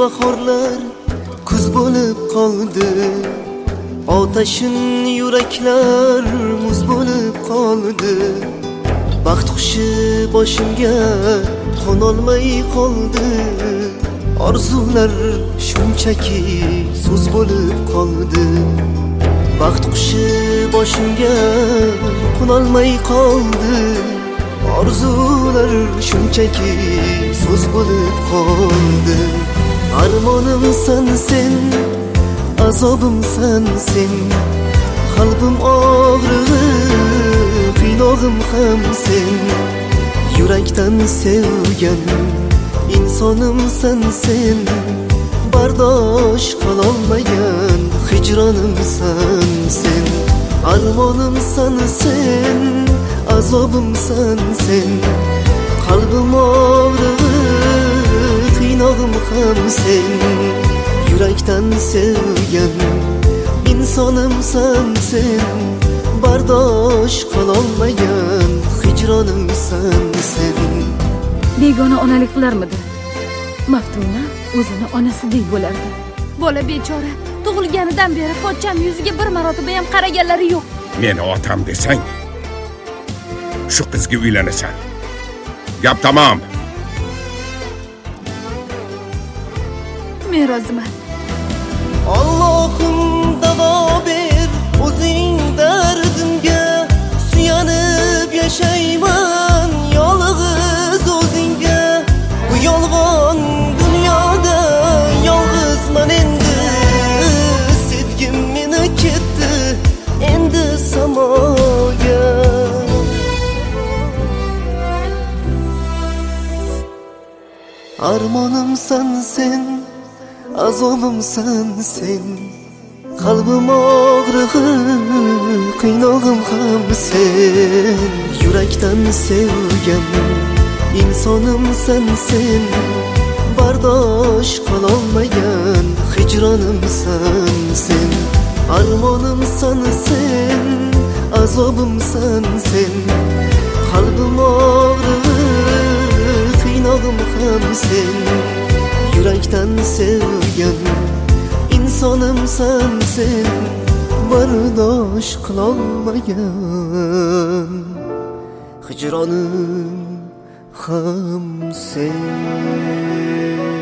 bahorlar kuz bo'lib qoldi. Otashin yuraklar muz bo'lib qoldi. Baxt qushi boshimga qo'nolmay qoldi. Orzular shunchaki so'z bo'lib qoldi. Baxt qushi boshimga qo'nolmay qoldi. Orzular shunchaki so'z bo'lib qoldi. Armonimsan sen, azobimsan sen, qalbim og'rig'i, qiynog'im ham sen. Yurakdan sevgan insonimsan sen, bardosh qilolmagan hijronimsan sen. Armonimsan sen, azobimsan sen, qalbim og'rig'i, qiynog'im ham sen. Yurakdan sevgan insonimsan sen, bardosh qilolmagan hijronimsan sen. Begona onalik qilarmidi? Maftuna o'zini onasidek bo'lardi. Bola bechora, tug'ilganidan beri pochcham yuziga bir marotaba ham qaraganlari yo'q. Meni otam desang, shu qizga uylanasan. Gap tamom. Men roziman. Allohim davo ber o'zing dardimga, suyanib yashayman yolg'iz o'zingga. Bu yolg'on dunyoda yolg'izman endi, sevgim meni ketdi endi samoga. Armonimsan sen, azobimsan sen, qalbim og'rig'i, qiynog'im ham sen. Yurakdan sevgan insonimsan sen, bardosh qilolmagan hijronimsan sen. Armonimsan sen, azobimsan sen, qalbim og'rig'i, qiynog'im ham sen. Yurakdan sevgan insonimsan sen, bardosh qilolmagan hijronim ham sen.